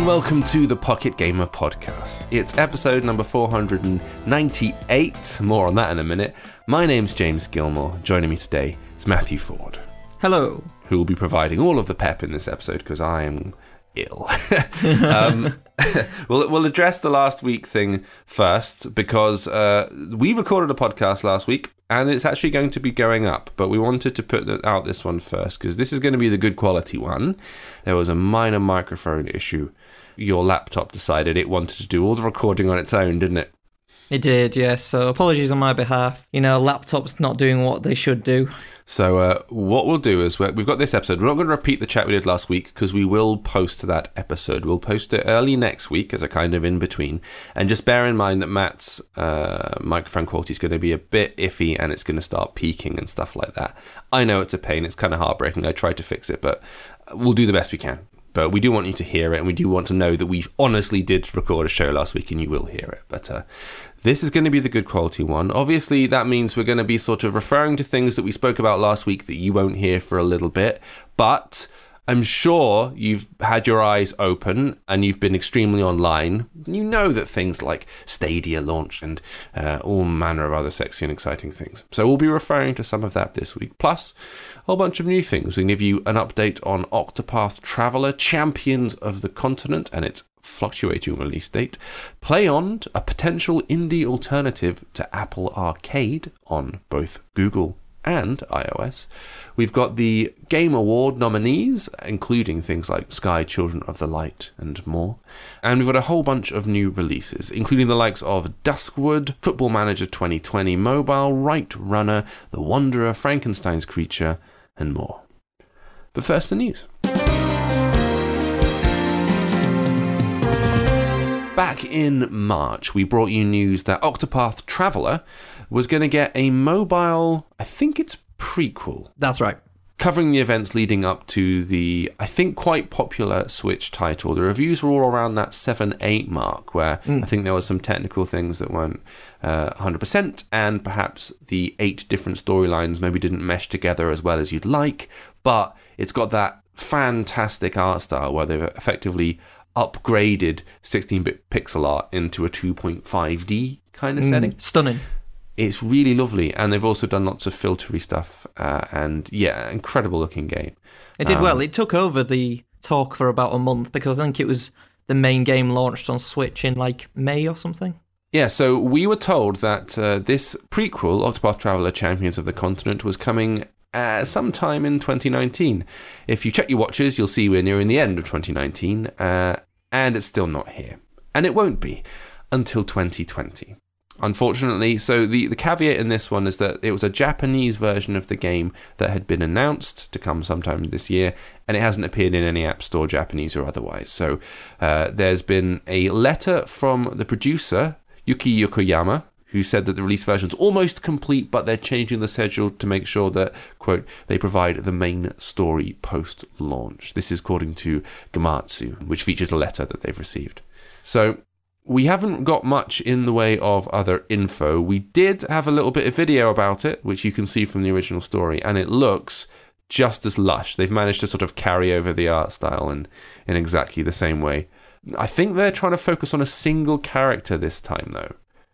and welcome to the Pocket Gamer Podcast. It's episode number 498. More on that in a minute. My name's James Gilmore. Joining me today is Matthew Ford. Hello. Who will be providing all of the pep in this episode because I am ill. We'll address the last week thing first because we recorded a podcast last week and it's actually going to be going up, but we wanted to put out this one first because this is going to be the good quality one. There was a minor microphone issue. Your laptop decided it wanted to do all the recording on its own, didn't it? It did, yes. So apologies on my behalf. You know, laptops not doing what they should do. So what we'll do is we've got this episode. We're not going to repeat the chat we did last week because we will post that episode. We'll post it early next week as a kind of in-between. And just bear in mind that Matt's microphone quality is going to be a bit iffy and it's going to start peaking and stuff like that. I know it's a pain. It's kind of heartbreaking. I tried to fix it, but we'll do the best we can. But we do want you to hear it, and we do want to know that we honestly did record a show last week, and you will hear it. But this is going to be the good quality one. Obviously, that means we're going to be sort of referring to things that we spoke about last week that you won't hear for a little bit. But I'm sure you've had your eyes open, and you've been extremely online. You know that things like Stadia launched, and all manner of other sexy and exciting things. So we'll be referring to some of that this week. Plus, a whole bunch of new things. We can give you an update on Octopath Traveler, Champions of the Continent, and its fluctuating release date. PlayOn, a potential indie alternative to Apple Arcade on both Google and iOS. We've got the Game Award nominees, including things like Sky, Children of the Light, and more. And we've got a whole bunch of new releases, including the likes of Duskwood, Football Manager 2020 Mobile, Right Runner, The Wanderer, Frankenstein's Creature, and more. But first, the news. Back in March, we brought you news that Octopath Traveler was going to get a mobile, I think it's prequel. That's right. Covering the events leading up to the, I think, quite popular Switch title. The reviews were all around that 7-8 mark, where I think there were some technical things that weren't 100%, and perhaps the 8 different storylines maybe didn't mesh together as well as you'd like, but it's got that fantastic art style where they've effectively upgraded 16-bit pixel art into a 2.5D kind of setting. Stunning. It's really lovely, and they've also done lots of filtery stuff, and yeah, incredible looking game. It did well. It took over the talk for about a month because I think it was the main game launched on Switch in like May or something. Yeah, so we were told that this prequel, Octopath Traveler Champions of the Continent, was coming sometime in 2019. If you check your watches, you'll see we're nearing the end of 2019, and it's still not here. And it won't be until 2020. Unfortunately, so the caveat in this one is that it was a Japanese version of the game that had been announced to come sometime this year, and it hasn't appeared in any App Store, Japanese or otherwise. So there's been a letter from the producer, Yuki Yokoyama, who said that the release version's almost complete, but they're changing the schedule to make sure that, quote, they provide the main story post-launch. This is according to Gematsu, which features a letter that they've received. So we haven't got much in the way of other info. We did have a little bit of video about it, which you can see from the original story, and it looks just as lush. They've managed to sort of carry over the art style in exactly the same way. I think they're trying to focus on a single character this time, though.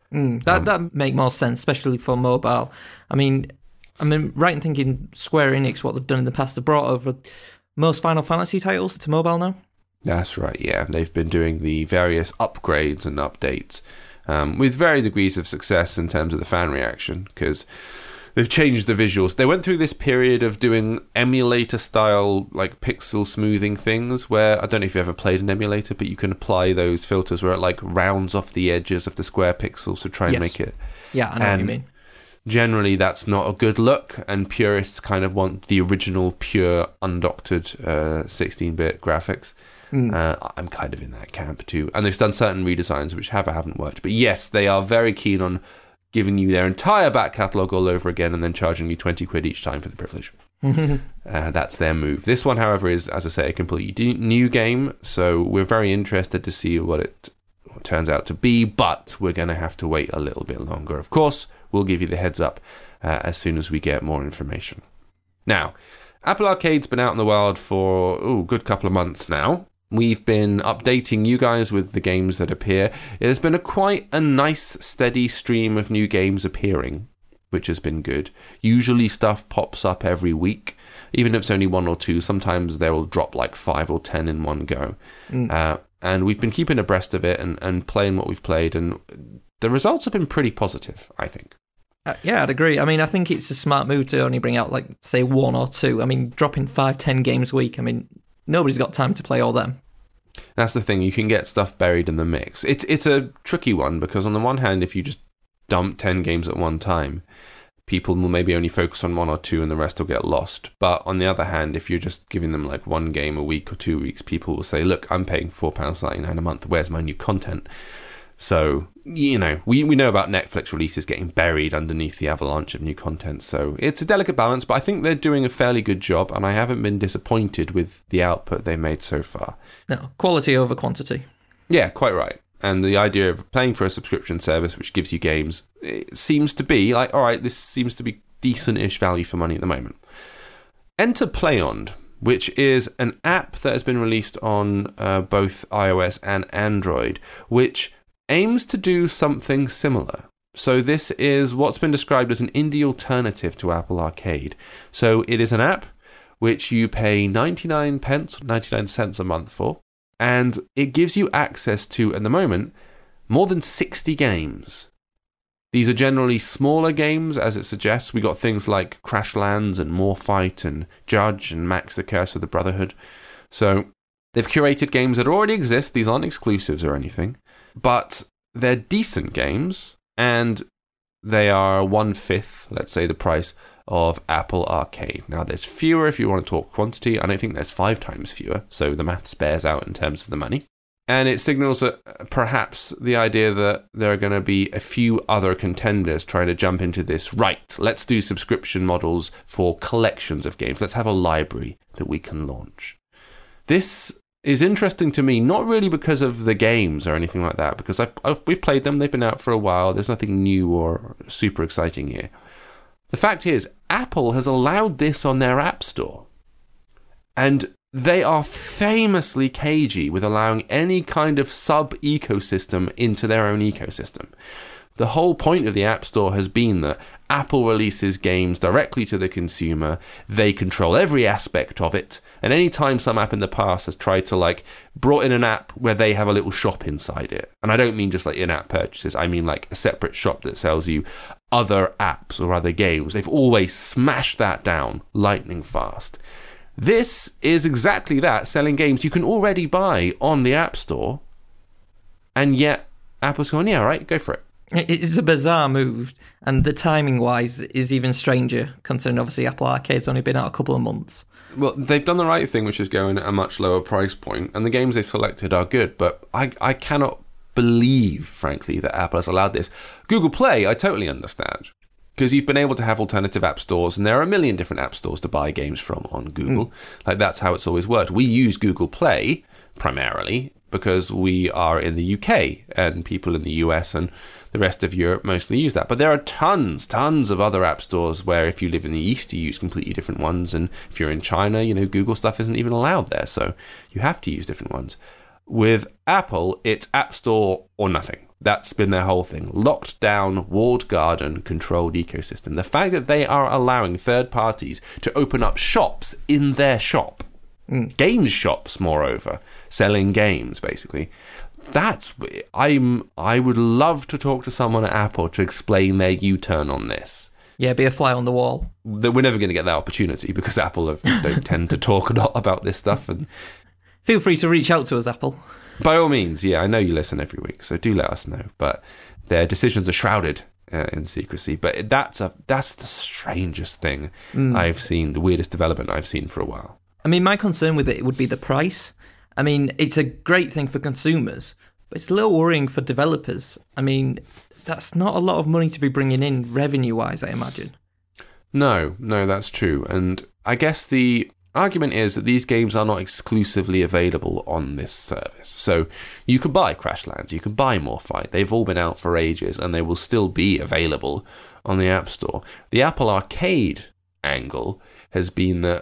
That make more sense, especially for mobile. I mean, right in thinking Square Enix, what they've done in the past, they've brought over most Final Fantasy titles to mobile now. That's right, yeah. They've been doing the various upgrades and updates with varying degrees of success in terms of the fan reaction, because they've changed the visuals. They went through this period of doing emulator-style, like, pixel smoothing things, where, I don't know if you've ever played an emulator, but you can apply those filters where it, like, rounds off the edges of the square pixels to try and make it. Yeah, I know what you mean. Generally, that's not a good look, and purists kind of want the original, pure, undoctored 16-bit graphics. I'm kind of in that camp too. And they've done certain redesigns which haven't worked. But yes, they are very keen on giving you their entire back catalogue all over again and then charging you 20 quid each time for the privilege. That's their move. This one, however, is, as I say, a completely new game. So we're very interested to see what it turns out to be. But we're going to have to wait a little bit longer. Of course, we'll give you the heads up as soon as we get more information. Now, Apple Arcade's been out in the world for a good couple of months now. We've been updating you guys with the games that appear. There's been quite a nice, steady stream of new games appearing, which has been good. Usually stuff pops up every week, even if it's only 1 or 2. Sometimes they will drop like 5 or 10 in one go. And we've been keeping abreast of it and playing what we've played, and the results have been pretty positive, I think. Yeah, I'd agree. I mean, I think it's a smart move to only bring out, like, say, 1 or 2. I mean, dropping 5-10 games a week, I mean, nobody's got time to play all them. That's the thing, you can get stuff buried in the mix. It's a tricky one, because on the one hand, if you just dump 10 games at one time, people will maybe only focus on 1 or 2 and the rest will get lost. But on the other hand, if you're just giving them like 1 game a week or 2 weeks, people will say, look, I'm paying £4.99 a month, where's my new content? So, we know about Netflix releases getting buried underneath the avalanche of new content. So it's a delicate balance, but I think they're doing a fairly good job, and I haven't been disappointed with the output they made so far. No, quality over quantity. Yeah, quite right. And the idea of paying for a subscription service which gives you games, it seems to be like, all right, this seems to be decent-ish value for money at the moment. Enter Playond, which is an app that has been released on both iOS and Android, which aims to do something similar. So this is what's been described as an indie alternative to Apple Arcade. So it is an app which you pay 99 cents a month for, and it gives you access to, at the moment, more than 60 games. These are generally smaller games, as it suggests. We got things like Crashlands and Morfight and Judge and Max the Curse of the Brotherhood. So they've curated games that already exist. These aren't exclusives or anything. But they're decent games, and they are 1/5, let's say, the price of Apple Arcade. Now, there's fewer if you want to talk quantity. I don't think there's 5 times fewer, so the maths bears out in terms of the money. And it signals that perhaps the idea that there are going to be a few other contenders trying to jump into this. Right, let's do subscription models for collections of games. Let's have a library that we can launch. This is interesting to me, not really because of the games or anything like that, because we've played them, they've been out for a while, there's nothing new or super exciting here. The fact is, Apple has allowed this on their App Store, and they are famously cagey with allowing any kind of sub-ecosystem into their own ecosystem. The whole point of the App Store has been that Apple releases games directly to the consumer, they control every aspect of it, and any time some app in the past has tried to brought in an app where they have a little shop inside it, and I don't mean just like in-app purchases, I mean like a separate shop that sells you other apps or other games, they've always smashed that down lightning fast. This is exactly that, selling games you can already buy on the App Store, and yet Apple's going, yeah, right, go for it. It's a bizarre move, and the timing-wise is even stranger, considering obviously Apple Arcade's only been out a couple of months. Well, they've done the right thing, which is going at a much lower price point, and the games they selected are good, but I cannot believe, frankly, that Apple has allowed this. Google Play, I totally understand, because you've been able to have alternative app stores, and there are a million different app stores to buy games from on Google. That's how it's always worked. We use Google Play, primarily, because we are in the UK, and people in the US and the rest of Europe mostly use that. But there are tons of other app stores where if you live in the East, you use completely different ones. And if you're in China, Google stuff isn't even allowed there. So you have to use different ones. With Apple, it's App Store or nothing. That's been their whole thing. Locked down, walled garden, controlled ecosystem. The fact that they are allowing third parties to open up shops in their shop, games shops, moreover, selling games, basically. I would love to talk to someone at Apple to explain their U-turn on this. Yeah, be a fly on the wall. We're never going to get that opportunity because Apple don't tend to talk a lot about this stuff. And feel free to reach out to us, Apple. By all means, yeah, I know you listen every week, so do let us know. But their decisions are shrouded in secrecy. But that's the strangest thing I've seen, the weirdest development I've seen for a while. I mean, my concern with it would be the price. I mean, it's a great thing for consumers, but it's a little worrying for developers. I mean, that's not a lot of money to be bringing in revenue-wise, I imagine. No, that's true. And I guess the argument is that these games are not exclusively available on this service. So you can buy Crashlands, you can buy Morfight. They've all been out for ages, and they will still be available on the App Store. The Apple Arcade angle has been that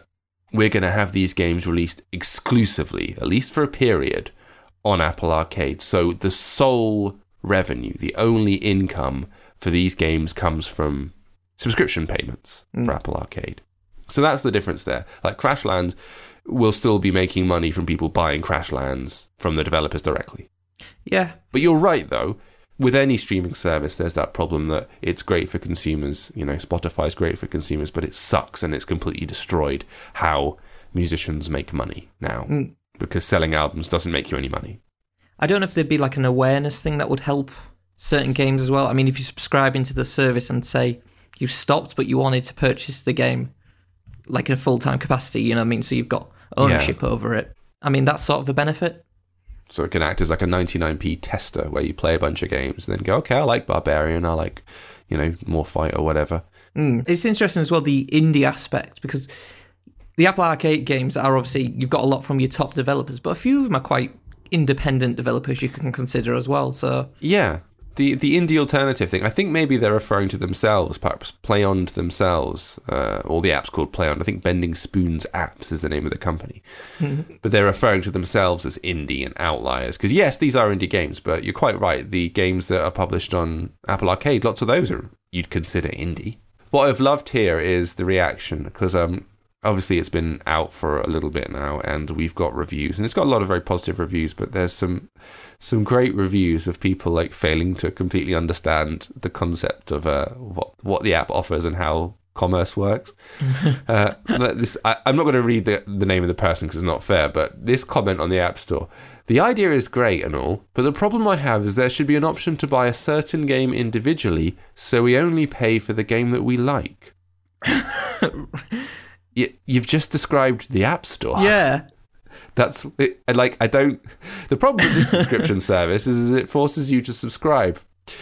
we're going to have these games released exclusively, at least for a period, on Apple Arcade. So the sole revenue, the only income for these games comes from subscription payments for Apple Arcade. So that's the difference there. Like Crashlands will still be making money from people buying Crashlands from the developers directly. Yeah. But you're right, though. With any streaming service, there's that problem that it's great for consumers. You know, Spotify's great for consumers, but it sucks and it's completely destroyed how musicians make money now. Because selling albums doesn't make you any money. I don't know if there'd be like an awareness thing that would help certain games as well. I mean, if you subscribe into the service and say you stopped, but you wanted to purchase the game like in a full-time capacity, you know what I mean? So you've got ownership over it. I mean, that's sort of a benefit. So it can act as like a 99p tester where you play a bunch of games and then go, okay, I like Barbarian, I like, you know, Morphight or whatever. It's interesting as well, the indie aspect, because the Apple Arcade games are obviously, you've got a lot from your top developers, but a few of them are quite independent developers you can consider as well. So yeah, the indie alternative thing, I think maybe they're referring to themselves, perhaps PlayOn themselves, or the app's called PlayOn. I think Bending Spoons Apps is the name of the company. But they're referring to themselves as indie and outliers. Because yes, these are indie games, but you're quite right. The games that are published on Apple Arcade, lots of those are you'd consider indie. What I've loved here is the reaction, because obviously it's been out for a little bit now, and we've got reviews, and it's got a lot of very positive reviews, but there's some great reviews of people like failing to completely understand the concept of what the app offers and how commerce works. I'm not going to read the name of the person because it's not fair, but this comment on the App Store, the idea is great and all, but the problem I have is there should be an option to buy a certain game individually, so we only pay for the game that we like. You've just described the App Store. yeah. That's it, like, I don't. The problem with this subscription service is it forces you to subscribe.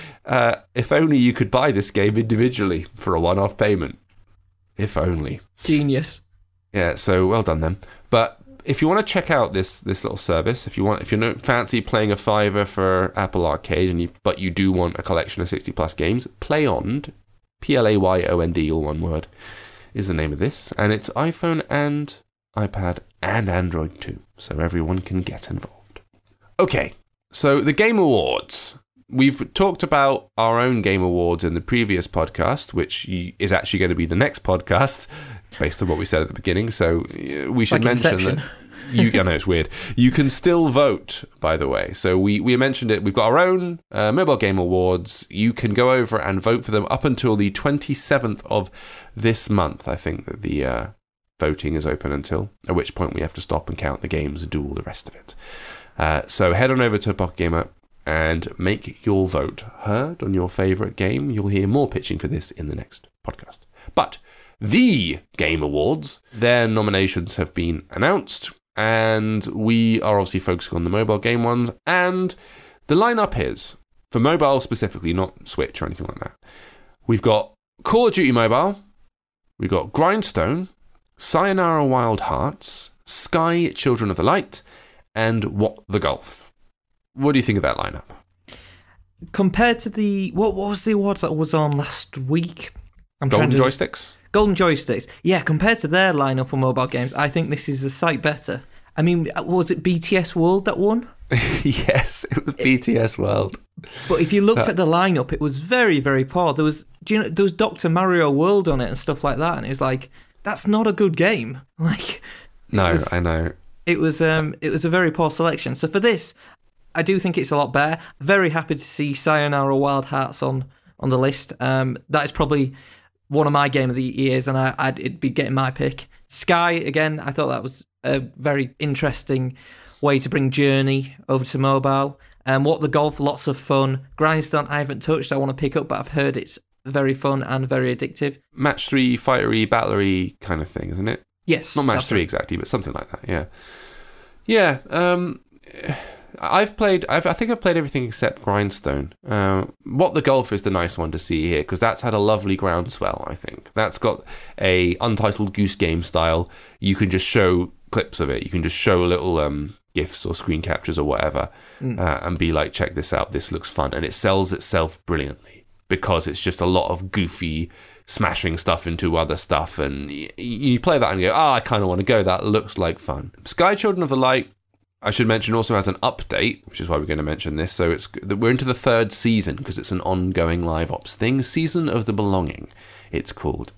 If only you could buy this game individually for a one-off payment. If only. Genius. Yeah, so well done then. But if you want to check out this little service, if you don't fancy playing a $5 for Apple Arcade, but you do want a collection of 60+ games, PlayOn, PLAYOND, all one word, is the name of this, and it's iPhone and iPad and Android too, so everyone can get involved. Okay, so the Game Awards. We've talked about our own Game Awards in the previous podcast, which is actually going to be the next podcast, based on what we said at the beginning, so we should mention Inception. that... I know, it's weird. You can still vote, by the way. So we mentioned it. We've got our own Mobile Game Awards. You can go over and vote for them up until the 27th of this month. I think that the voting is open until, at which point we have to stop and count the games and do all the rest of it. So head on over to Pocket Gamer and make your vote heard on your favourite game. You'll hear more pitching for this in the next podcast. But the Game Awards, their nominations have been announced. And we are obviously focusing on the mobile game ones. And the lineup is, for mobile specifically, not Switch or anything like that. We've got Call of Duty Mobile. We've got Grindstone, Sayonara Wild Hearts, Sky Children of the Light, and What the Golf. What do you think of that lineup? Compared to the... What was the awards that was on last week? Golden Joysticks? Golden Joysticks. Yeah, compared to their lineup of mobile games, I think this is a sight better. I mean, was it BTS World that won? Yes, it was BTS World. But if you looked at the lineup, it was very, very poor. There was Dr. Mario World on it and stuff like that, and it was like, that's not a good game. Like, I know. It was a very poor selection. So for this, I do think it's a lot better. Very happy to see Sayonara Wild Hearts on the list. That is probably one of my game of the years, and it'd be getting my pick. Sky, again, I thought that was a very interesting way to bring Journey over to mobile. What the Golf, lots of fun. Grindstone, I haven't touched, I want to pick up, but I've heard it's very fun and very addictive. Match 3, fightery, battlery kind of thing, isn't it? Yes. Not Match 3 exactly, but something like that, yeah. Yeah, I think I've played everything except Grindstone. What the Golf is the nice one to see here, because that's had a lovely groundswell, I think. That's got a Untitled Goose Game style. You can just show clips of it. You can just show little GIFs or screen captures or whatever, and be like, check this out, this looks fun. And it sells itself brilliantly, because it's just a lot of goofy, smashing stuff into other stuff, and you play that and you go, I kind of want to go. That looks like fun. Sky Children of the Light, I should mention, also has an update, which is why we're going to mention this. So we're into the 3rd season because it's an ongoing live ops thing. Season of the Belonging, it's called.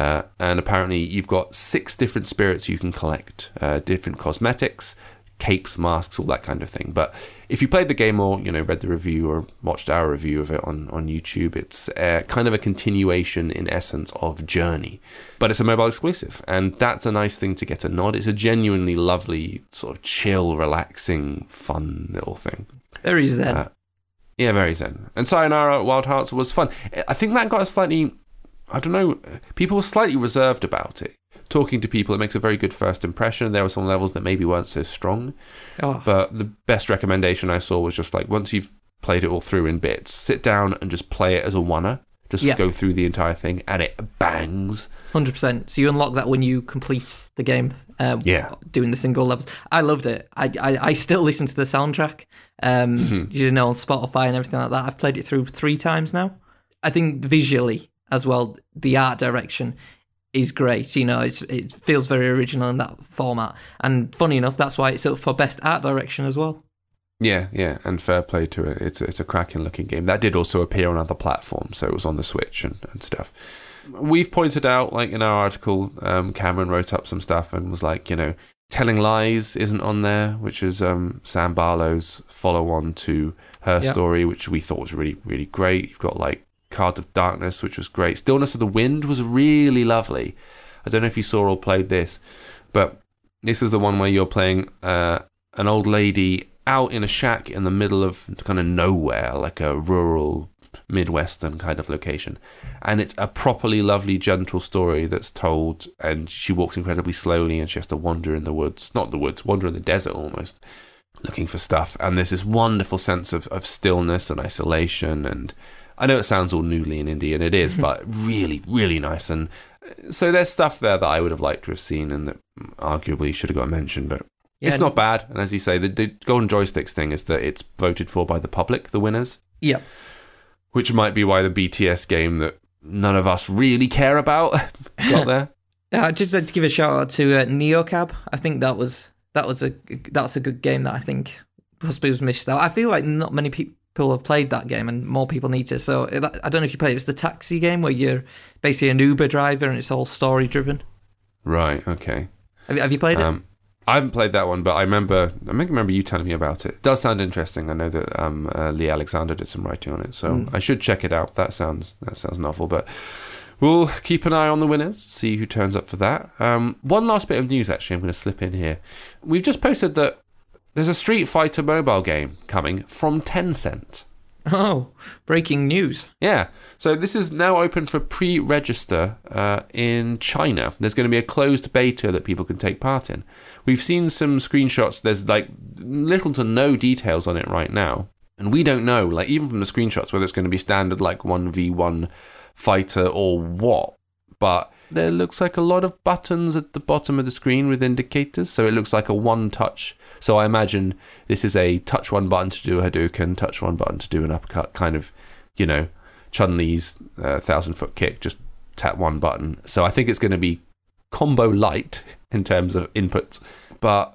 And apparently you've got 6 different spirits you can collect, different cosmetics, capes, masks, all that kind of thing. But if you played the game or read the review or watched our review of it on YouTube, it's kind of a continuation in essence of Journey, but it's a mobile exclusive, and that's a nice thing to get a nod. It's a genuinely lovely, sort of chill, relaxing, fun little thing. Very zen. Yeah, very zen. And Sayonara Wild Hearts was fun. I think that got a slightly, I don't know, people were slightly reserved about it. Talking to people, it makes a very good first impression. There were some levels that maybe weren't so strong. Oh. But the best recommendation I saw was just like, once you've played it all through in bits, sit down and just play it as a oneer. Just go through the entire thing, and it bangs. 100%. So you unlock that when you complete the game, doing the single levels. I loved it. I still listen to the soundtrack, on Spotify and everything like that. I've played it through 3 times now. I think visually as well, the art direction is great. It feels very original in that format. And funny enough, that's why it's up for best art direction as well. Yeah, and fair play to it. It's a cracking looking game. That did also appear on other platforms, so it was on the Switch and stuff. We've pointed out, like in our article, Cameron wrote up some stuff and was like, Telling Lies isn't on there, which is Sam Barlow's follow-on to her story, which we thought was really, really great. You've got like Cards of Darkness, which was great. Stillness of the Wind was really lovely. I don't know if you saw or played this, but this is the one where you're playing an old lady out in a shack in the middle of kind of nowhere, like a rural Midwestern kind of location. And it's a properly lovely, gentle story that's told, and she walks incredibly slowly and she has to wander in the woods. Not the woods, wander in the desert almost, looking for stuff. And there's this wonderful sense of stillness and isolation, and I know it sounds all noodly and indie, and it is, but really, really nice. And so there's stuff there that I would have liked to have seen and that arguably should have got mentioned, but it's not bad. And as you say, the Golden Joysticks thing is that it's voted for by the public, the winners. Yeah. Which might be why the BTS game that none of us really care about got there. I'd just like to give a shout out to Neocab. I think that was a good game that I think possibly was missed out. I feel like not many people have played that game, and more people need to. So I don't know if you played it. It's the taxi game where you're basically an Uber driver and it's all story driven. Right. Okay. Have you played it? I haven't played that one, but I remember you telling me about it. It does sound interesting. I know that Lee Alexander did some writing on it, so I should check it out. That sounds novel, but we'll keep an eye on the winners, see who turns up for that. One last bit of news, actually, I'm going to slip in here. We've just posted that there's a Street Fighter mobile game coming from Tencent. Oh, breaking news. Yeah. So this is now open for pre-register in China. There's going to be a closed beta that people can take part in. We've seen some screenshots. There's like little to no details on it right now. And we don't know, like even from the screenshots, whether it's going to be standard like 1v1 fighter or what. But there looks like a lot of buttons at the bottom of the screen with indicators. So it looks like a one-touch. So I imagine this is a touch one button to do a Hadouken, touch one button to do an uppercut, kind of, Chun-Li's 1,000-foot kick, just tap one button. So I think it's going to be combo light in terms of inputs. But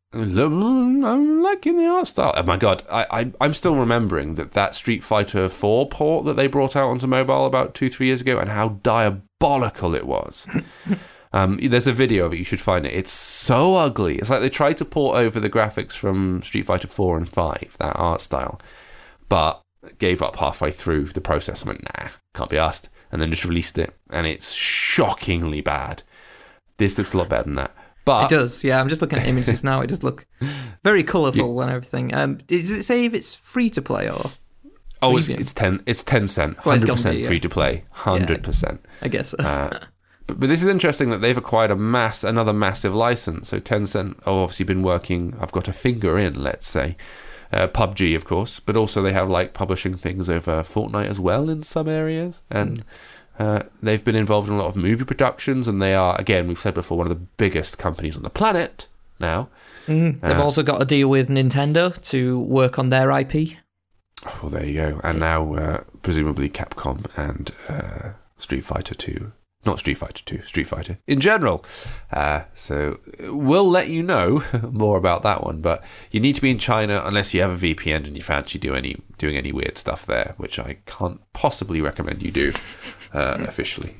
I'm liking the art style. Oh my God, I'm still remembering that Street Fighter 4 port that they brought out onto mobile about 2-3 years ago, and how diabolical it was. There's a video of it, you should find it. It's so ugly. It's like they tried to port over the graphics from Street Fighter 4 and 5, that art style, but gave up halfway through the process and went, nah, can't be asked, and then just released it, and it's shockingly bad. This looks a lot better than that. But it does, yeah. I'm just looking at images now. It does look very colourful and everything. Does it say if it's free to play or? Oh, it's Tencent, 100% free to play, 100%. Yeah, I guess. But this is interesting that they've acquired another massive license. So Tencent have obviously been working. I've got a finger in, let's say, PUBG, of course, but also they have like publishing things over Fortnite as well in some areas, and. They've been involved in a lot of movie productions, and they are, again, we've said before, one of the biggest companies on the planet now. They've also got a deal with Nintendo to work on their IP. Oh, there you go. And now, presumably, Capcom and Street Fighter 2. Not Street Fighter 2, Street Fighter in general. So we'll let you know more about that one. But you need to be in China unless you have a VPN and you fancy doing any weird stuff there, which I can't possibly recommend you do officially.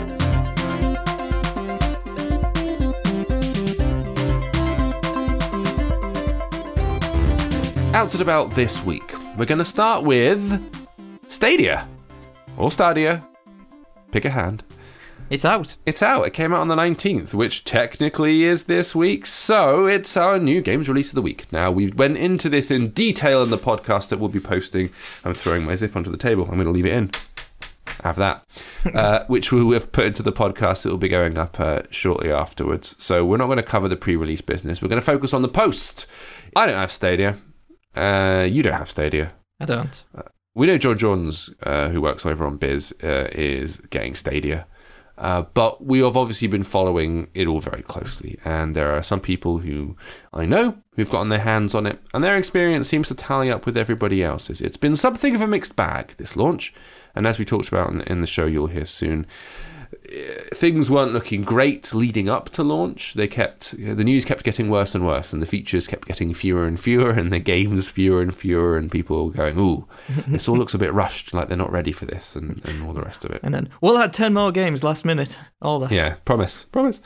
Out and about this week, we're going to start with Stadia. Or Stadia. Pick a hand. It's out. It's out. It came out on the 19th, which technically is this week. So it's our new games release of the week. Now, we went into this in detail in the podcast that we'll be posting. I'm throwing my zip onto the table. I'm going to leave it in. Have that. Which we have put into the podcast. It will be going up shortly afterwards. So we're not going to cover the pre-release business. We're going to focus on the post. I don't have Stadia. You don't have Stadia. I don't. We know John Johns, who works over on Biz, is getting Stadia. But we have obviously been following it all very closely. And there are some people who I know who've gotten their hands on it. And their experience seems to tally up with everybody else's. It's been something of a mixed bag, this launch. And as we talked about in the show you'll hear soon, things weren't looking great leading up to launch. The news kept getting worse and worse, and the features kept getting fewer and fewer, and the games fewer and fewer, and people were going, ooh, this all looks a bit rushed, like they're not ready for this, and all the rest of it. And then, we'll add 10 more games last minute. All that. Yeah, promise.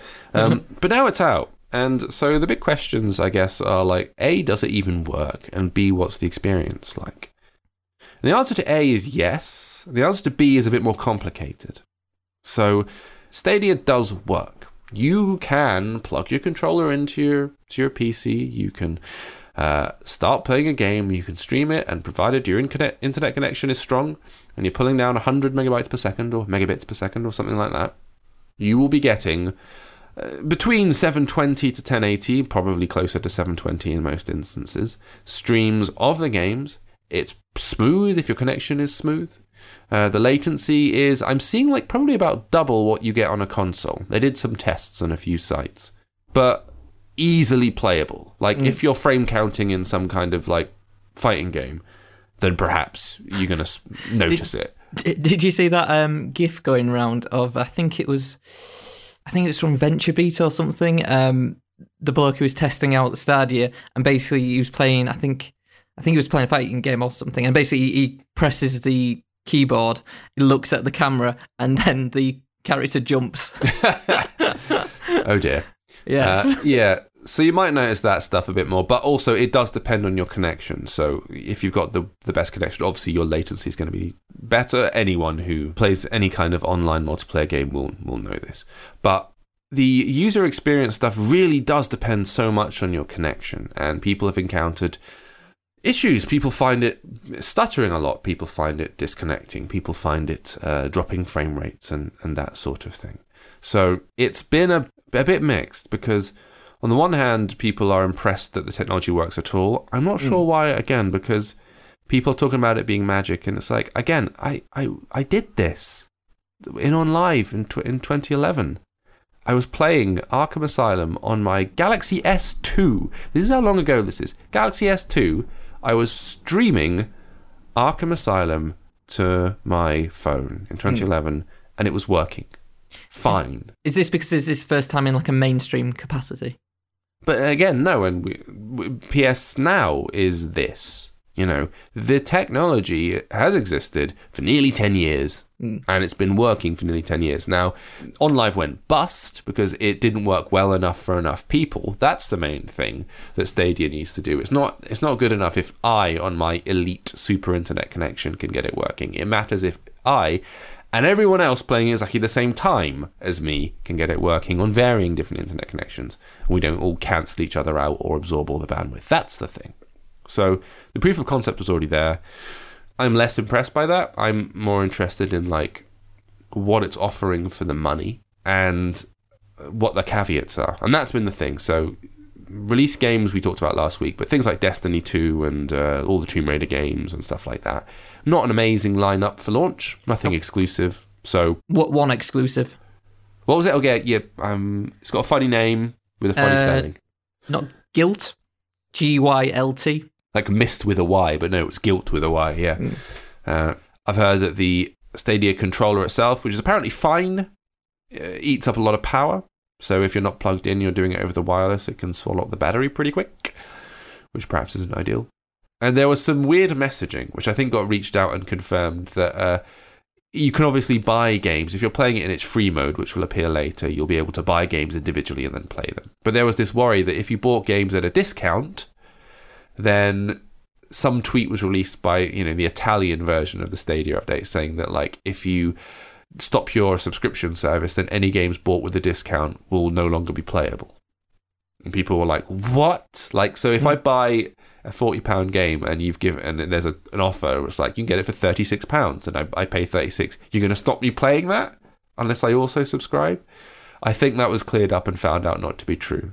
But now it's out. And so the big questions, I guess, are like, A, does it even work? And B, what's the experience like? And the answer to A is yes. The answer to B is a bit more complicated. So Stadia does work. You can plug your controller into your PC. You can start playing a game. You can stream it, and provided your internet connection is strong and you're pulling down 100 megabytes per second or megabits per second or something like that, you will be getting between 720 to 1080, probably closer to 720 in most instances, streams of the games. It's smooth if your connection is smooth. The latency is, I'm seeing like probably about double what you get on a console. They did some tests on a few sites, but easily playable. Like if you're frame counting in some kind of like fighting game, then perhaps you're going to notice it. Did you see that GIF going around of, I think it was from VentureBeat or something, the bloke who was testing out Stadia, and basically he was playing, I think he was playing a fighting game or something, and basically he presses the keyboard, he looks at the camera, and then the character jumps. Oh dear. Yes. Yeah. So you might notice that stuff a bit more, but also it does depend on your connection. So if you've got the best connection, obviously your latency is going to be better. Anyone who plays any kind of online multiplayer game will know this. But the user experience stuff really does depend so much on your connection, and people have encountered issues. People find it stuttering a lot. People find it disconnecting. People find it dropping frame rates and that sort of thing. So it's been a bit mixed, because on the one hand, people are impressed that the technology works at all. I'm not sure why, again, because people are talking about it being magic, and it's like, again, I did this in On Live in 2011. I was playing Arkham Asylum on my Galaxy S2. This is how long ago this is. Galaxy S2. I was streaming Arkham Asylum to my phone in 2011, and it was working fine. Is this because it's this first time in like a mainstream capacity? But again, no, and PS Now is this. You know, the technology has existed for nearly 10 years, and it's been working for nearly 10 years. Now, On Live went bust because it didn't work well enough for enough people. That's the main thing that Stadia needs to do. It's not good enough if I, on my elite super internet connection, can get it working. It matters if I and everyone else playing exactly the same time as me can get it working on varying different internet connections. We don't all cancel each other out or absorb all the bandwidth. That's the thing. So the proof of concept was already there. I'm less impressed by that. I'm more interested in like what it's offering for the money and what the caveats are. And that's been the thing. So release games we talked about last week, but things like Destiny 2 and all the Tomb Raider games and stuff like that. Not an amazing lineup for launch. Nothing exclusive. So what one exclusive? What was it? Okay, yeah. It's got a funny name with a funny spelling. Not Guilt. GYLT. Like mist with a Y, but no, it's guilt with a Y, yeah. I've heard that the Stadia controller itself, which is apparently fine, eats up a lot of power. So if you're not plugged in, you're doing it over the wireless, it can swallow up the battery pretty quick, which perhaps isn't ideal. And there was some weird messaging, which I think got reached out and confirmed that you can obviously buy games. If you're playing it in its free mode, which will appear later, you'll be able to buy games individually and then play them. But there was this worry that if you bought games at a discount, then some tweet was released by, the Italian version of the Stadia update saying that, like, if you stop your subscription service, then any games bought with a discount will no longer be playable. And people were like, what? Like, so if I buy a £40 game and there's an offer, it's like you can get it for £36 and I pay £36, you're going to stop me playing that unless I also subscribe? I think that was cleared up and found out not to be true.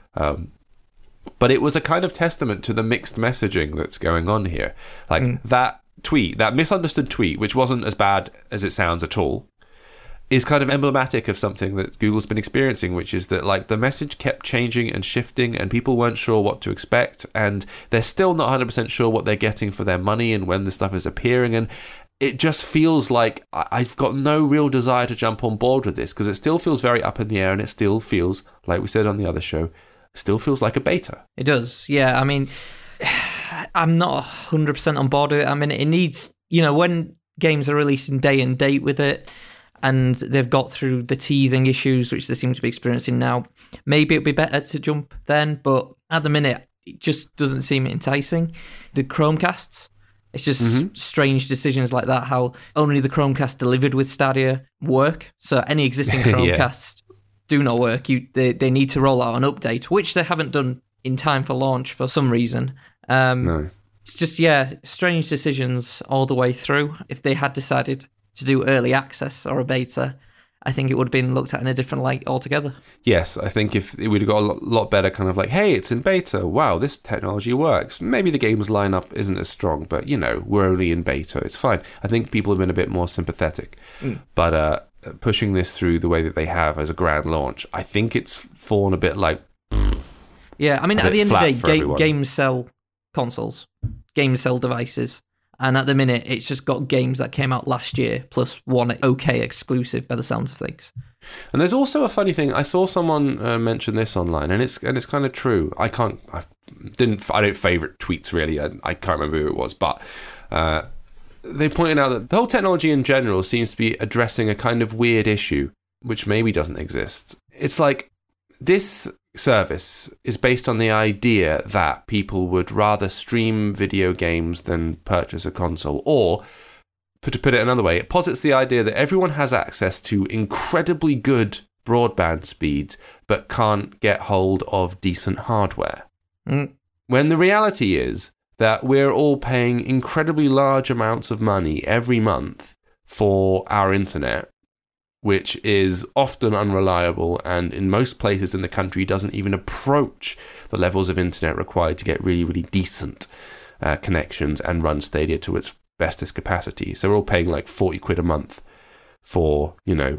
But it was a kind of testament to the mixed messaging that's going on here. Like that tweet, that misunderstood tweet, which wasn't as bad as it sounds at all, is kind of emblematic of something that Google's been experiencing, which is that, like, the message kept changing and shifting and people weren't sure what to expect, and they're still not 100% sure what they're getting for their money and when the stuff is appearing, and it just feels like I've got no real desire to jump on board with this, because it still feels very up in the air, and it still feels, like we said on the other show, still feels like a beta. It does, yeah. I mean, I'm not 100% on board with it. I mean, it needs, when games are releasing day and date with it, and they've got through the teething issues, which they seem to be experiencing now, maybe it'd be better to jump then, but at the minute, it just doesn't seem enticing. The Chromecasts, it's just strange decisions like that, how only the Chromecast delivered with Stadia work, so any existing Chromecasts do not work. They need to roll out an update, which they haven't done in time for launch for some reason. No. It's just, strange decisions all the way through. If they had decided to do early access or a beta, I think it would have been looked at in a different light altogether. Yes, I think if it would have got a lot better kind of like, hey, it's in beta, wow, this technology works. Maybe the game's lineup isn't as strong, but, we're only in beta, it's fine. I think people have been a bit more sympathetic. But pushing this through the way that they have as a grand launch, I think it's fallen a bit like... Yeah, I mean, at the end of the day, games sell consoles, games sell devices. And at the minute, it's just got games that came out last year, plus one okay exclusive by the sounds of things. And there's also a funny thing. I saw someone mention this online, and it's kind of true. I don't favourite tweets really. I can't remember who it was, but they pointed out that the whole technology in general seems to be addressing a kind of weird issue, which maybe doesn't exist. It's like this service is based on the idea that people would rather stream video games than purchase a console, or to put it another way, it posits the idea that everyone has access to incredibly good broadband speeds but can't get hold of decent hardware. When the reality is that we're all paying incredibly large amounts of money every month for our internet, which is often unreliable and in most places in the country doesn't even approach the levels of internet required to get really, really decent connections and run Stadia to its bestest capacity. So we're all paying like 40 quid a month for,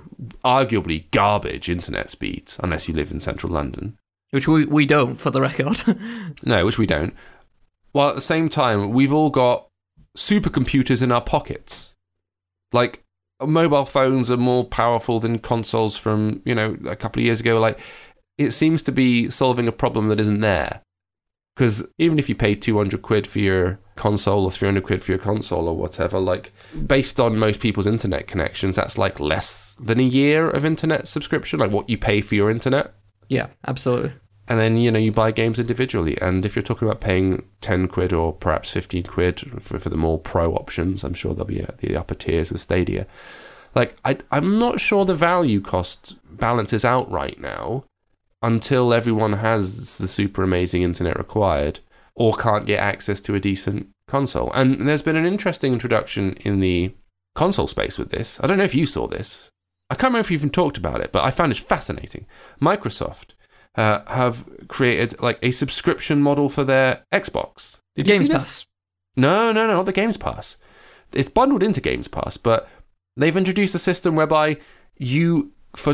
arguably garbage internet speeds, unless you live in central London. Which we don't, for the record. No, which we don't. While at the same time, we've all got supercomputers in our pockets. Like, mobile phones are more powerful than consoles from, a couple of years ago. Like, it seems to be solving a problem that isn't there. Because even if you pay 200 quid for your console or 300 quid for your console or whatever, like, based on most people's internet connections, that's like less than a year of internet subscription, like what you pay for your internet. Yeah, absolutely. And then, you buy games individually. And if you're talking about paying 10 quid or perhaps 15 quid for the more pro options, I'm sure there'll be the upper tiers with Stadia. Like, I'm not sure the value cost balances out right now until everyone has the super amazing internet required or can't get access to a decent console. And there's been an interesting introduction in the console space with this. I don't know if you saw this. I can't remember if you even talked about it, but I found it fascinating. Microsoft have created like a subscription model for their Xbox. Did you see this? Pass? No, not the Games Pass. It's bundled into Games Pass, but they've introduced a system whereby you, for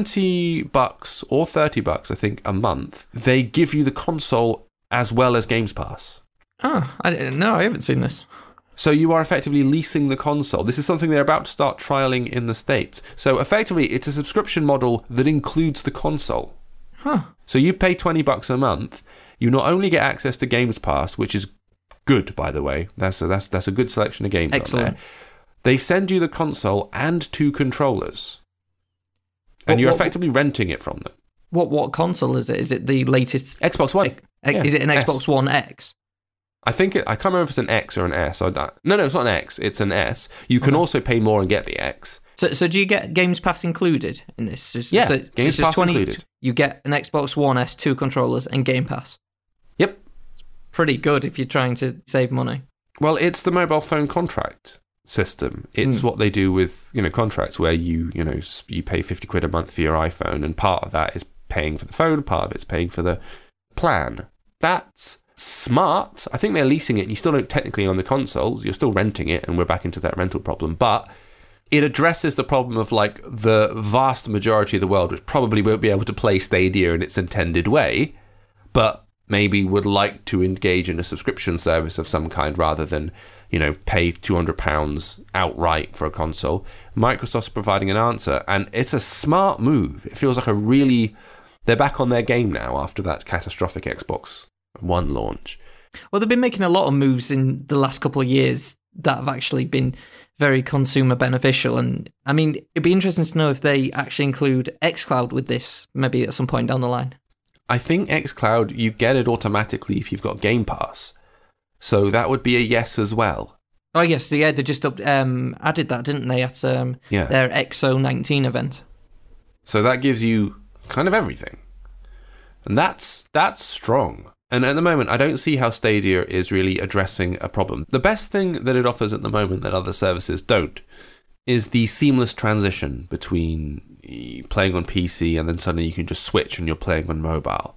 $20 or $30, I think, a month, they give you the console as well as Games Pass. Oh, I didn't know. I haven't seen this. So you are effectively leasing the console. This is something they're about to start trialing in the States. So effectively, it's a subscription model that includes the console. Huh. So you pay $20 a month. You not only get access to Games Pass, which is good, by the way. That's a good selection of games. Excellent. On there. They send you the console and 2 controllers. And you're effectively renting it from them. What console is it? Is it the latest Xbox One? Is it an Xbox One X? I think I can't remember if it's an X or an S. No, it's not an X. It's an S. You can also pay more and get the X. So do you get Games Pass included in this? Games Pass included. You get an Xbox One S, 2 controllers, and Game Pass. Yep. It's pretty good if you're trying to save money. Well, it's the mobile phone contract system. It's what they do with contracts where you pay £50 a month for your iPhone, and part of that is paying for the phone, part of it's paying for the plan. That's smart. I think they're leasing it, and you still don't technically own the consoles. You're still renting it, and we're back into that rental problem. But it addresses the problem of the vast majority of the world, which probably won't be able to play Stadia in its intended way, but maybe would like to engage in a subscription service of some kind rather than pay £200 outright for a console. Microsoft's providing an answer, and it's a smart move. It feels like they're back on their game now after that catastrophic Xbox One launch. Well, they've been making a lot of moves in the last couple of years that have actually been very consumer beneficial. And I mean, it'd be interesting to know if they actually include xCloud with this, maybe at some point down the line. I think xCloud, you get it automatically if you've got Game Pass. So that would be a yes as well. Oh, yes. So, yeah, they just added that, didn't they, at their XO19 event. So that gives you kind of everything. And that's strong. And at the moment, I don't see how Stadia is really addressing a problem. The best thing that it offers at the moment that other services don't is the seamless transition between playing on PC and then suddenly you can just switch and you're playing on mobile.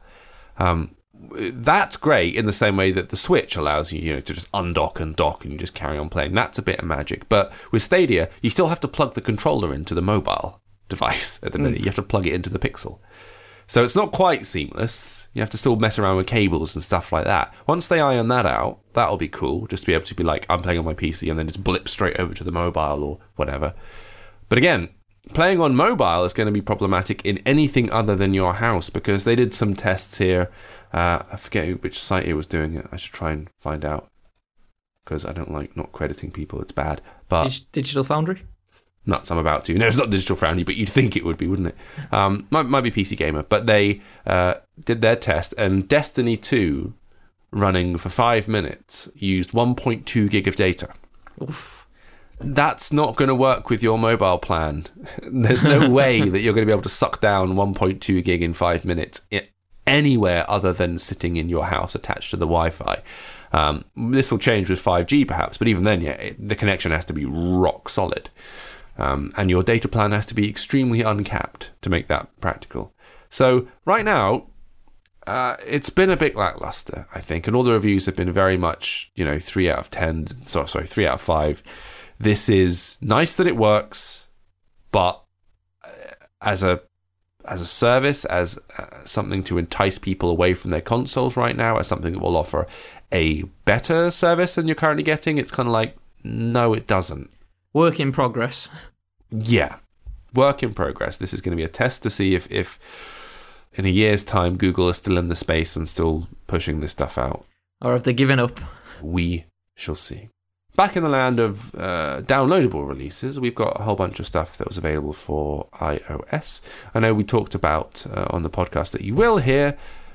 That's great in the same way that the Switch allows you, to just undock and dock and you just carry on playing. That's a bit of magic. But with Stadia, you still have to plug the controller into the mobile device at the minute. You have to plug it into the Pixel. So it's not quite seamless. You have to still mess around with cables and stuff like that. Once they iron that out, that'll be cool. Just to be able to be like, I'm playing on my PC and then just blip straight over to the mobile or whatever. But again, playing on mobile is going to be problematic in anything other than your house, because they did some tests here. I forget which site it was doing it. I should try and find out, because I don't like not crediting people. It's bad. But Digital Foundry? Nuts, I'm about to. No, it's not Digital Foundry, but you'd think it would be, wouldn't it? Might be PC Gamer. But they did their test, and Destiny 2, running for 5 minutes, used 1.2 gig of data. Oof. That's not going to work with your mobile plan. There's no way that you're going to be able to suck down 1.2 gig in 5 minutes anywhere other than sitting in your house attached to the Wi-Fi. This will change with 5G perhaps, but even then, the connection has to be rock solid. And your data plan has to be extremely uncapped to make that practical. So right now, it's been a bit lackluster, I think, and all the reviews have been very much, 3 out of 10. Sorry, 3 out of 5. This is nice that it works, but as a service, as something to entice people away from their consoles right now, as something that will offer a better service than you're currently getting, it's kind of like, no, it doesn't. Work in progress. Yeah, work in progress. This is going to be a test to see if in a year's time Google is still in the space and still pushing this stuff out. Or have they given up? We shall see. Back in the land of downloadable releases, we've got a whole bunch of stuff that was available for iOS. I know we talked about on the podcast that you will hear.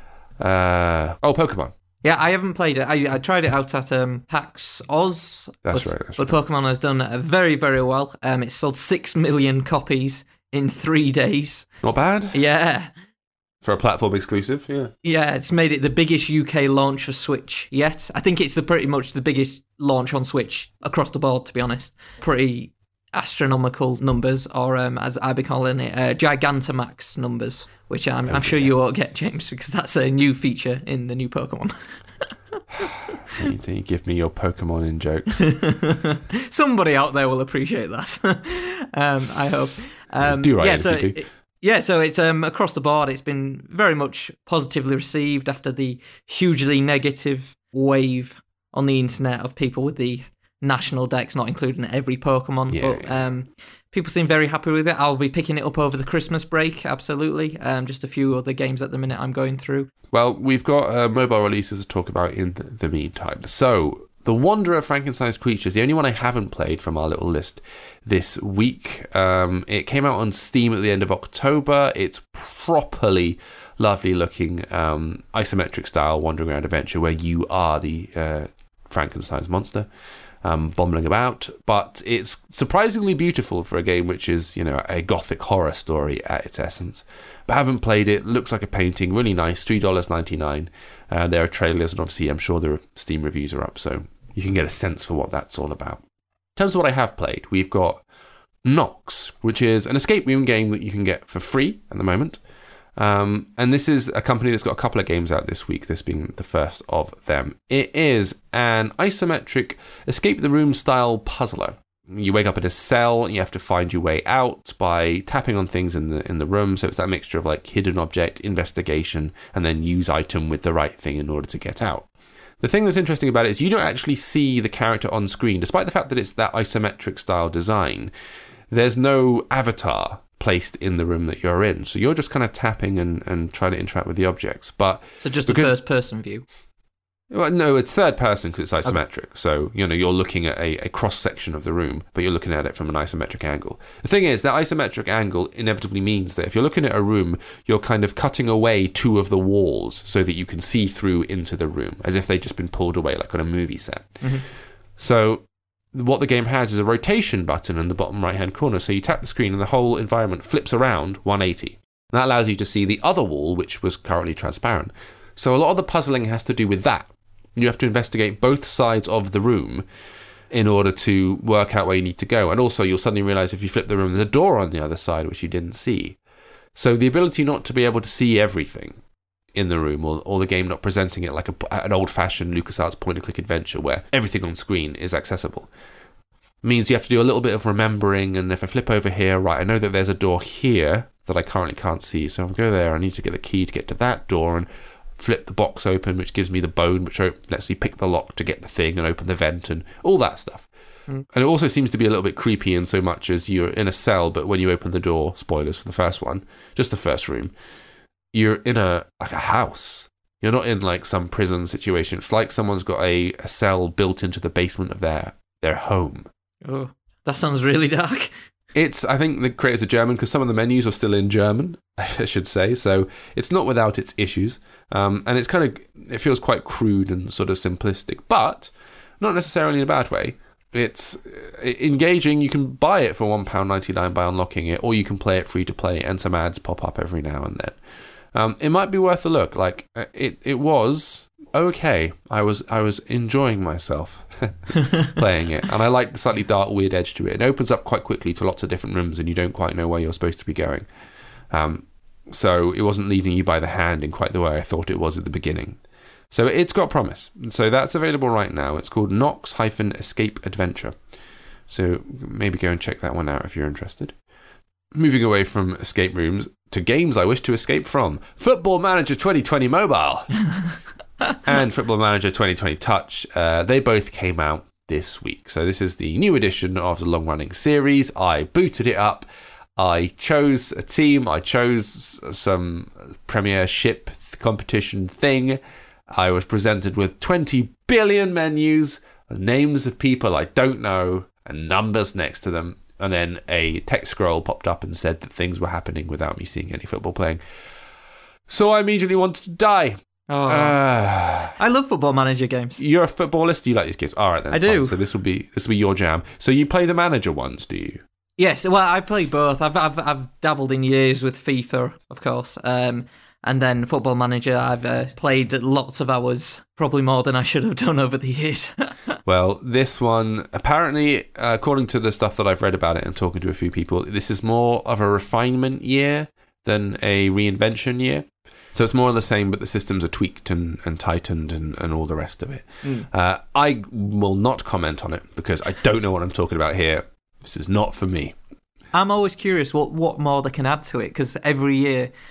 Pokemon. Yeah, I haven't played it. I tried it out at PAX Oz. That's right. But Pokemon has done very, very well. It's sold 6 million copies in 3 days. Not bad. Yeah. For a platform exclusive, yeah. Yeah, it's made it the biggest UK launch for Switch yet. I think it's pretty much the biggest launch on Switch across the board, to be honest. Pretty astronomical numbers, or as I've been calling it, Gigantamax numbers, which I'm sure you won't get, James, because that's a new feature in the new Pokemon. You give me your Pokemon in jokes. Somebody out there will appreciate that. I hope. Do right if you do. Yeah, so it's across the board. It's been very much positively received after the hugely negative wave on the internet of people with the national decks, not including every Pokemon. Yeah, but people seem very happy with it. I'll be picking it up over the Christmas break, absolutely. Just a few other games at the minute I'm going through. Well, we've got mobile releases to talk about in the meantime. So, The Wanderer Frankenstein's Creatures, the only one I haven't played from our little list this week. It came out on Steam at the end of October. It's properly lovely looking isometric style wandering around adventure where you are the Frankenstein's monster. Bumbling about, but it's surprisingly beautiful for a game which is, a gothic horror story at its essence. But I haven't played it. Looks like a painting, really nice. $3.99. There are trailers, and obviously I'm sure the Steam reviews are up, so you can get a sense for what that's all about. In terms of what I have played, we've got Nox, which is an escape room game that you can get for free at the moment. And this is a company that's got a couple of games out this week, this being the first of them. It is an isometric escape the room style puzzler. You wake up in a cell and you have to find your way out by tapping on things in the room. So it's that mixture of like hidden object, investigation, and then use item with the right thing in order to get out. The thing that's interesting about it is you don't actually see the character on screen, despite the fact that it's that isometric style design. There's no avatar placed in the room that you're in. So you're just kind of tapping and trying to interact with the objects. So just a first-person view? Well, no, it's third person because it's isometric. Okay. So, you're looking at a cross-section of the room, but you're looking at it from an isometric angle. The thing is, that isometric angle inevitably means that if you're looking at a room, you're kind of cutting away two of the walls so that you can see through into the room, as if they'd just been pulled away, like on a movie set. Mm-hmm. So what the game has is a rotation button in the bottom right-hand corner. So you tap the screen and the whole environment flips around 180. And that allows you to see the other wall, which was currently transparent. So a lot of the puzzling has to do with that. You have to investigate both sides of the room in order to work out where you need to go. And also you'll suddenly realize if you flip the room, there's a door on the other side, which you didn't see. So the ability not to be able to see everything in the room, or the game not presenting it like an old-fashioned LucasArts point-and-click adventure where everything on screen is accessible, means you have to do a little bit of remembering. And if I flip over here, right, I know that there's a door here that I currently can't see, so if I go there, I need to get the key to get to that door and flip the box open, which gives me the bone, which lets me pick the lock to get the thing and open the vent and all that stuff. And it also seems to be a little bit creepy in so much as you're in a cell, but when you open the door, spoilers for the first one, just the first room, you're in a house. You're not in like some prison situation. It's like someone's got a cell built into the basement of their home. Oh, that sounds really dark. I think the creators are German because some of the menus are still in German, I should say. So it's not without its issues. And it feels quite crude and sort of simplistic, but not necessarily in a bad way. It's engaging. You can buy it for £1.99 by unlocking it, or you can play it free to play, and some ads pop up every now and then. It might be worth a look. Like it was okay. I was enjoying myself playing it, and I like the slightly dark, weird edge to it. It opens up quite quickly to lots of different rooms, and you don't quite know where you're supposed to be going. So it wasn't leading you by the hand in quite the way I thought it was at the beginning. So it's got promise. So that's available right now. It's called Nox-Escape Adventure. So maybe go and check that one out if you're interested. Moving away from escape rooms to games I wish to escape from. Football Manager 2020 Mobile and Football Manager 2020 Touch. They both came out this week. So this is the new edition of the long-running series. I booted it up. I chose a team. I chose some Premiership competition thing. I was presented with 20 billion menus, names of people I don't know, and numbers next to them. And then a text scroll popped up and said that things were happening without me seeing any football playing. So I immediately wanted to die. Oh, I love Football Manager games. You're a footballist? Do you like these games? All right, then. I do. So this will be your jam. So you play the manager ones, do you? Yes. Well, I play both. I've dabbled in years with FIFA, of course. And then Football Manager, I've played lots of hours, probably more than I should have done over the years. Well, this one, apparently, according to the stuff that I've read about it and talking to a few people, this is more of a refinement year than a reinvention year. So it's more of the same, but the systems are tweaked and tightened and all the rest of it. I will not comment on it because I don't know what I'm talking about here. This is not for me. I'm always curious what more they can add to it, because every year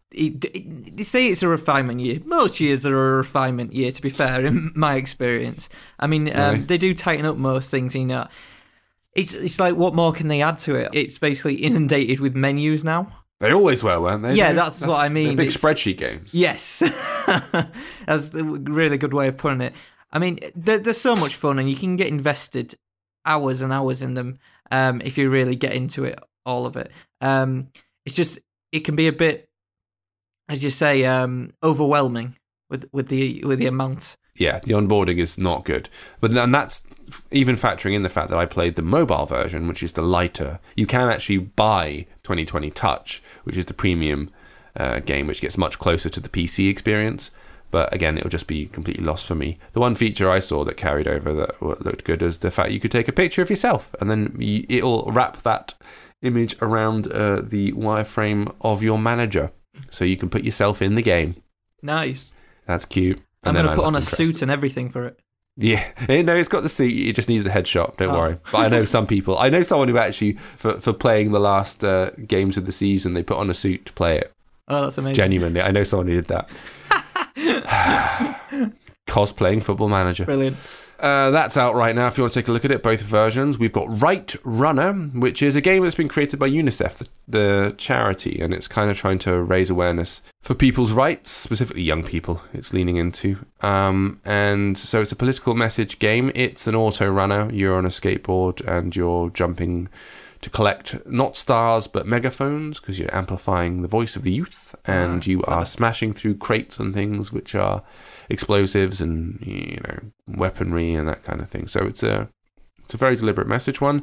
They say it's a refinement year. Most years are a refinement year, to be fair, in my experience. I mean, they do tighten up most things, you know. It's like, what more can they add to it? It's basically inundated with menus now. They always were, weren't they? Yeah, that's what I mean. Big spreadsheet games. Yes. That's a really good way of putting it. I mean, they're so much fun, and you can get invested hours and hours in them if you really get into it, all of it. It's just, it can be a bit, as you say, overwhelming with the amount. Yeah, the onboarding is not good. But then that's even factoring in the fact that I played the mobile version, which is the lighter. You can actually buy 2020 Touch, which is the premium game, which gets much closer to the PC experience. But again, it'll just be completely lost for me. The one feature I saw that carried over that looked good is the fact you could take a picture of yourself, and then it'll wrap that image around the wireframe of your manager, so you can put yourself in the game. Nice. That's cute. I'm going to put on a suit and everything for it. Yeah, no, it's got the suit. It just needs the headshot. Don't worry. But I know some people. I know someone who actually, for playing the last games of the season, they put on a suit to play it. Oh, that's amazing. Genuinely, I know someone who did that. Cosplaying Football Manager. Brilliant. That's out right now if you want to take a look at it, both versions. We've got Right Runner, which is a game that's been created by UNICEF, the charity, and it's kind of trying to raise awareness for people's rights, specifically young people it's leaning into. And so it's a political message game. It's an auto runner. You're on a skateboard and you're jumping to collect not stars but megaphones, because you're amplifying the voice of the youth, and you are smashing through crates and things which are explosives and, you know, weaponry and that kind of thing. So it's a very deliberate message one.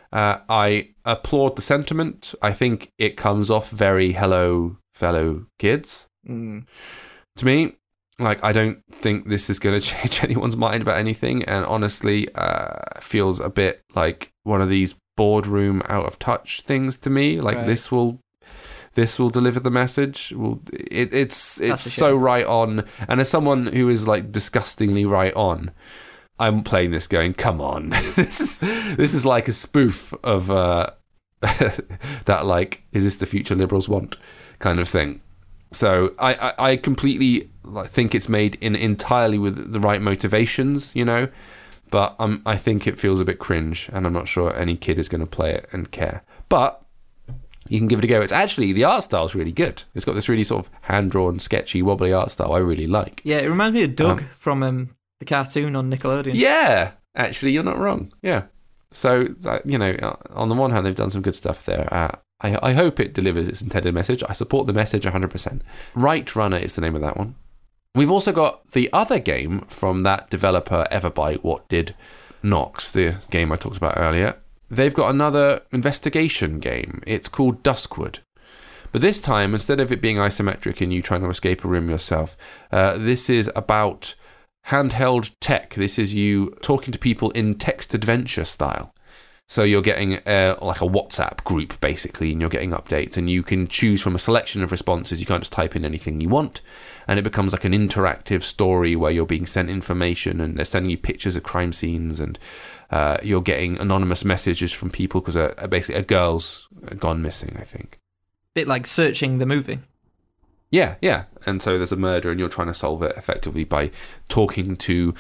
I applaud the sentiment. I think it comes off very hello fellow kids. To me, like, I don't think this is going to change anyone's mind about anything, and honestly feels a bit like one of these boardroom out of touch things to me. Like, right. This will deliver the message. It's so right on. And as someone who is like disgustingly right on, I'm playing this going, come on, this is like a spoof of that, like, is this the future liberals want kind of thing. So I completely think it's made entirely with the right motivations, you know. But I think it feels a bit cringe, and I'm not sure any kid is going to play it and care. But you can give it a go. It's actually, the art style is really good. It's got this really sort of hand-drawn, sketchy, wobbly art style I really like. Yeah, it reminds me of Doug from the cartoon on Nickelodeon. Yeah, actually, you're not wrong. Yeah. So, you know, on the one hand, they've done some good stuff there. I hope it delivers its intended message. I support the message 100%. Right Runner is the name of that one. We've also got the other game from that developer, Everbyte, What Did Nox, the game I talked about earlier. They've got another investigation game. It's called Duskwood. But this time, instead of it being isometric and you trying to escape a room yourself, this is about handheld tech. This is you talking to people in text adventure style. So you're getting like a WhatsApp group, basically, and you're getting updates, and you can choose from a selection of responses. You can't just type in anything you want, and it becomes like an interactive story where you're being sent information, and they're sending you pictures of crime scenes, and you're getting anonymous messages from people because basically a girl's gone missing, I think. Bit like Searching the movie. Yeah. And so there's a murder, and you're trying to solve it effectively by talking to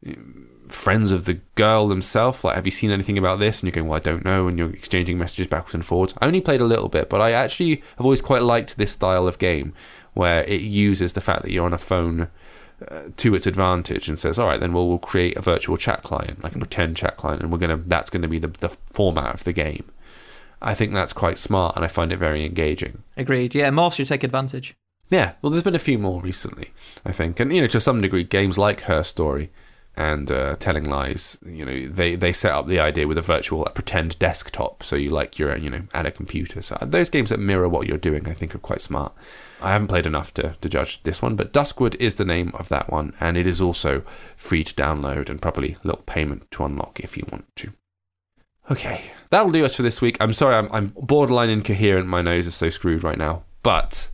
friends of the girl themselves. Like, have you seen anything about this? And you're going, well, I don't know, and you're exchanging messages backwards and forwards. I only played a little bit, but I actually have always quite liked this style of game where it uses the fact that you're on a phone to its advantage and says, all right, then we'll create a virtual chat client, like a pretend chat client, and that's going to be the format of the game. I think that's quite smart, and I find it very engaging. Agreed. Yeah, more should take advantage. Yeah, well, there's been a few more recently, I think, and, you know, to some degree, games like Her Story and Telling Lies, you know, they set up the idea with a virtual pretend desktop, so you're, you know, at a computer. So those games that mirror what you're doing, I think, are quite smart. I haven't played enough to judge this one, but Duskwood is the name of that one, and it is also free to download and probably a little payment to unlock if you want to. Okay, that'll do us for this week. I'm sorry, I'm borderline incoherent. My nose is so screwed right now, but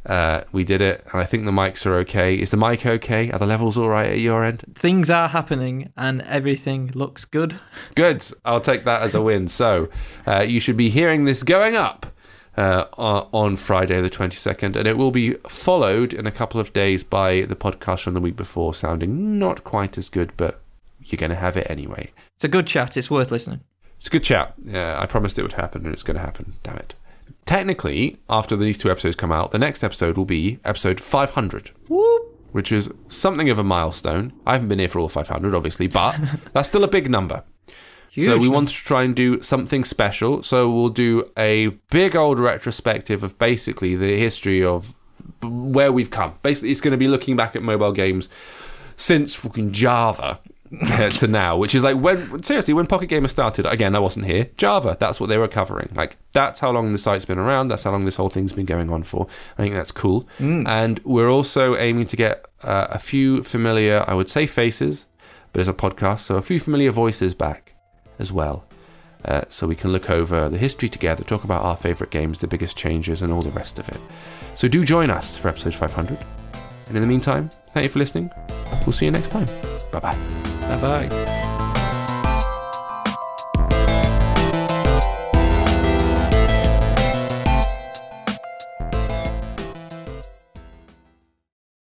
we did it, and I think the mics are okay. Is the mic okay? Are the levels all right at your end? Things are happening, and everything looks good. Good. I'll take that as a win. So you should be hearing this going up on Friday the 22nd, and it will be followed in a couple of days by the podcast from the week before, sounding not quite as good, but you're going to have it anyway. It's a good chat. It's worth listening. It's a good chat. I promised it would happen, and it's going to happen. Damn it. Technically, after these 2 episodes come out, the next episode will be episode 500. Whoop. Which is something of a milestone. I haven't been here for all 500, obviously, but that's still a big number. Huge. So we want to try and do something special. So we'll do a big old retrospective of basically the history of where we've come. Basically, it's going to be looking back at mobile games since fucking Java to now, which is like when Pocket Gamer started. Again, I wasn't here. Java, that's what they were covering. Like, that's how long the site's been around. That's how long this whole thing's been going on for. I think that's cool. And we're also aiming to get a few familiar, I would say faces, but as a podcast, so a few familiar voices back as well. So we can look over the history together, talk about our favourite games, the biggest changes, and all the rest of it. So do join us for episode 500. And in the meantime, thank you for listening. We'll see you next time. Bye-bye. Bye-bye.